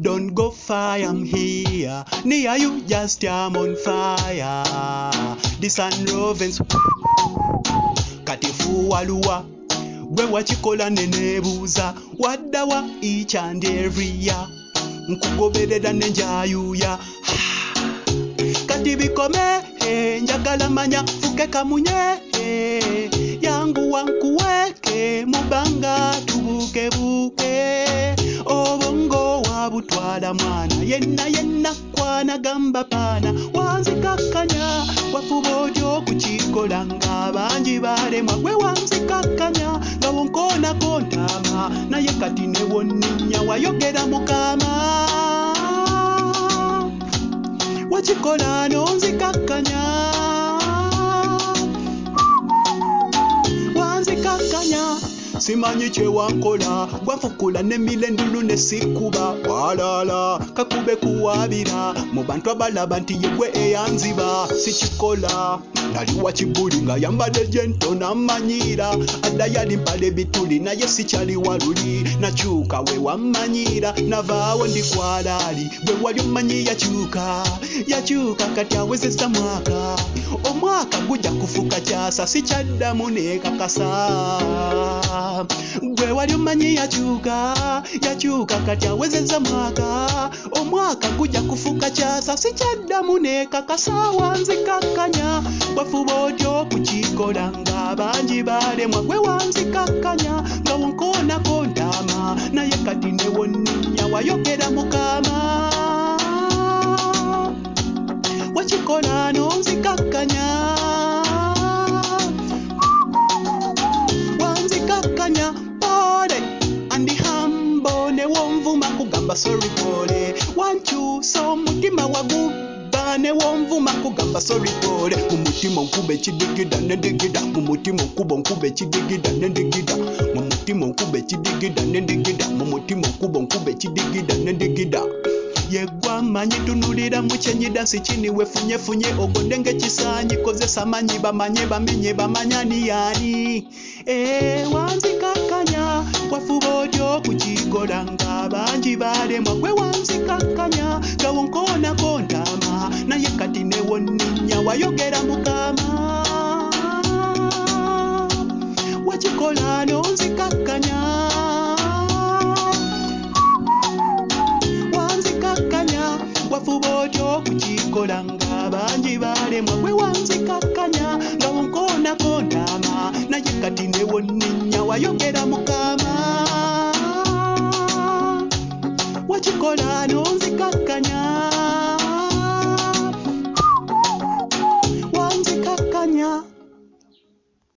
Don't go far, I'm here. Near you, just I'm on fire. The sun rovens. Katifu waluwa. Gwe wachikola nenebuza. Wadawa each and every year. Nkugoberera nenjayuya. Kati bikome, njagala manya fuke kamunye. Yangu wankuweke, mubanga tubuke buke. Obongo wabutwala mwana, yenna kwana gamba pana. Wanzikakanya, wafubodyo kuchikola nga banji balemwa. Gwe wanzikakanya, nga wonkona kontama. Naye kati ne wonninya wayogera mukama. Wachikola nonzikakanya. Wanzikakanya. Simanyi kye wankola, gwafukula n'emilendulu ne sikuba. Walala, kakube kuwabira, mu bantu abalaba nti yegwe eyanziba. Sikikola, nali wakibuli nga yambadde jento n'amanyira. Adda yali mpale bituli naye sikyali waluli. Nakyuka we wammanyira, navaawo ndi kwalaali. Bwe wali omanyi yakyuka kati awezesa mwaka. Omwaka gujja kufuka kyasa, sikyaddamu neekakasa. Gwe wali omanyi yakyuka kati awezezza mwaka. Omwaka gujja kufuka kyasa, sikyaddamu neekakasa. Wanzikakanya, wafuba otyo okukikola nga banji balemwa. Gwe wanzikakanya, nga wonkonako ntama. Naye kati ne wonninya wayogera mukama. Wakikola nonzikakanya. Wanzikakanya pole andi hambo ne wonvuma kugamba sorry pole. Wankyusa omutima waguba ne wonvuma kugamba sorry pole. Mumutima nkube ekidigida nendigida. Mumutima nkube ekidigida nendigida. Mumutima nkube ekidigida nendigida. Mumutima nkube ekidigida nendigida. Yegwa manyi tunulira mukyenyi dansi chini wefunye ogonde ng'ekisaanyi kozesa manyi bamanye bamenye bamanyani yani. Wanzikakanya, wafuba otyo okukikola nga banji balemwa. Gwe wanzikakanya, nga wonkonako ntama. Naye kati ne wonninya wayogera mukama. Wakikola nonzikakanya. Wafuba otyo okukikola nga banji balemwa. Gwe wanzikakanya, nga wonkonako ntama. Naye kati ne wonninya wayogera mukama.